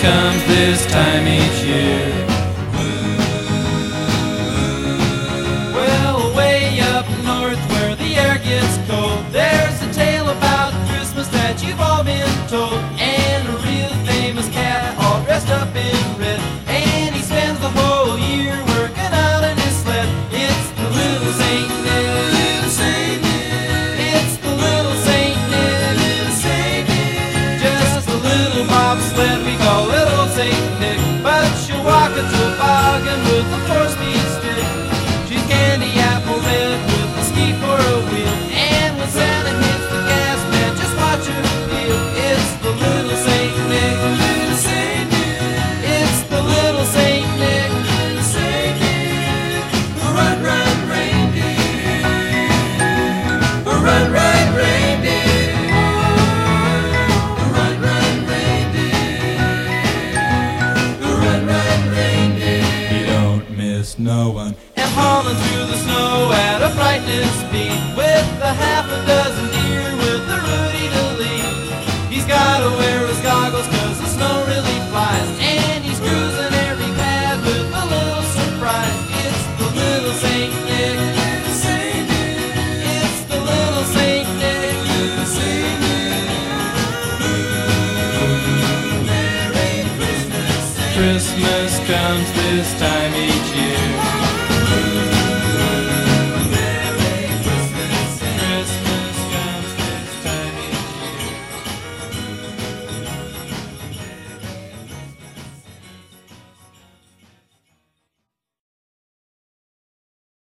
comes this time each year. Well, way up north where the air gets cold, there's a tale about Christmas that you've all been told. And a real famous cat all dressed up in red, and he spends the whole year working out in his sled. It's the little Saint Nick. Little Saint Nick. It's the little Saint Nick. Little Saint Nick. Just a little bobsled we call little Saint Nick, but she'll walk a toboggan with a 4-speed stick. She's candy apple red with a ski for a wheel, and when Santa hits the gas, man, just watch her feel. It's the little Saint Nick. Little Saint Nick. It's the little Saint Nick. Little Saint Nick. Run, run, reindeer. Run, run, reindeer. Run, run, reindeer. Run, run, reindeer. You don't miss no one. And hauling through the snow at a frightening speed, with a half a dozen deer with a Rudy to lead. He's gotta wear his goggles 'cause the snow really flies, and he's cruising every path with a little surprise. It's the little Saint Nick. Little Saint Nick. It's the little Saint Nick. Little Saint Nick. Merry Christmas. Christmas comes this time each year.